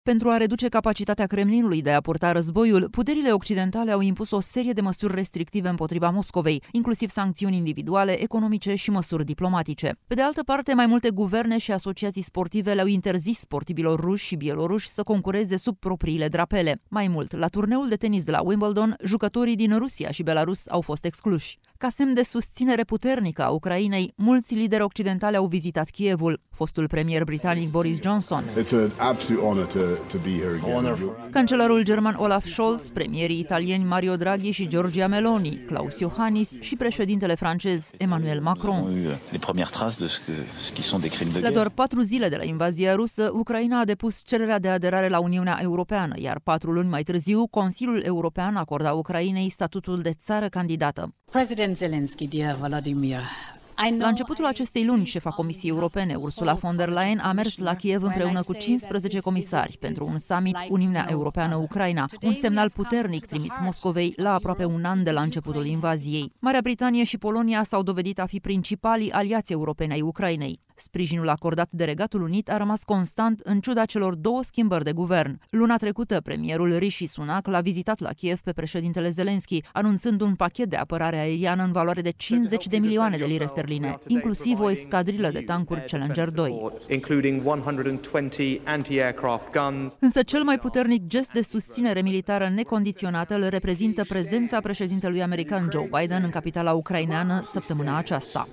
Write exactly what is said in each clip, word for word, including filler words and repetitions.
Pentru a reduce capacitatea Kremlinului de a purta războiul, puterile occidentale au impus o serie de măsuri restrictive împotriva Moscovei, inclusiv sancțiuni individuale, economice și măsuri diplomatice. Pe de altă parte, mai multe guverne și asociații sportive le-au interzis sportivilor ruși și bieloruși să concureze sub propriile drapele. Mai mult, la turneul de tenis de la Wimbledon, jucătorii din Rusia și Belarus au fost excluși. Ca semn de susținere puternică a Ucrainei, mulți lideri occidentali au vizitat Kievul. Fostul premier britanic Boris Johnson, cancelarul german Olaf Scholz, premierii italieni Mario Draghi și Giorgia Meloni, Klaus Iohannis și președintele francez Emmanuel Macron. La doar patru zile de la invazia rusă, Ucraina a depus cererea de aderare la Uniunea Europeană, iar patru luni mai târziu, Consiliul European acorda Ucrainei statutul de țară candidată. President Zelensky, dear Volodymyr, la începutul acestei luni, șefa Comisiei Europene, Ursula von der Leyen, a mers la Kiev împreună cu cincisprezece comisari pentru un summit Uniunea Europeană-Ucraina, un semnal puternic trimis Moscovei la aproape un an de la începutul invaziei. Marea Britanie și Polonia s-au dovedit a fi principalii aliați europeni ai Ucrainei. Sprijinul acordat de Regatul Unit a rămas constant în ciuda celor două schimbări de guvern. Luna trecută, premierul Rishi Sunak l-a vizitat la Kiev pe președintele Zelensky, anunțând un pachet de apărare aeriană în valoare de cincizeci de milioane de lire sterline, inclusiv o escadrilă de tancuri Challenger doi. Însă cel mai puternic gest de susținere militară necondiționată îl reprezintă prezența președintelui american Joe Biden în capitala ucraineană săptămâna aceasta.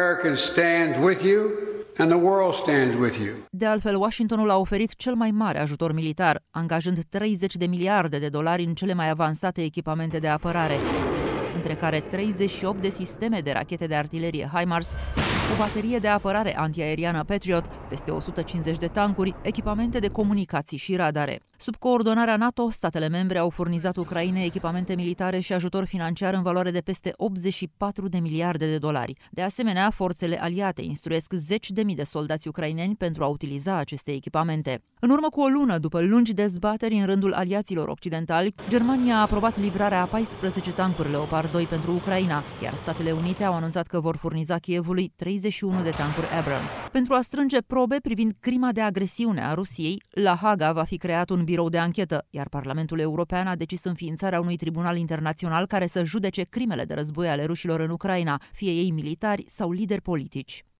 And the world stands with you. De altfel, Washingtonul a oferit cel mai mare ajutor militar, angajând treizeci de miliarde de dolari în cele mai avansate echipamente de apărare, între care treizeci și opt de sisteme de rachete de artilerie HIMARS, o baterie de apărare antiaeriană Patriot, peste o sută cincizeci de tancuri, echipamente de comunicații și radare. Sub coordonarea NATO, statele membre au furnizat Ucrainei echipamente militare și ajutor financiar în valoare de peste optzeci și patru de miliarde de dolari. De asemenea, forțele aliate instruiesc zeci de mii de soldați ucraineni pentru a utiliza aceste echipamente. În urmă cu o lună, după lungi dezbateri în rândul aliaților occidentali, Germania a aprobat livrarea a paisprezece tancuri Leopard doi pentru Ucraina, iar Statele Unite au anunțat că vor furniza Kievului treizeci și unu de tancuri Abrams. Pentru a strânge probe privind crima de agresiune a Rusiei, la Haga va fi creat un birou de anchetă, iar Parlamentul European a decis înființarea unui tribunal internațional care să judece crimele de război ale rușilor în Ucraina, fie ei militari sau lideri politici.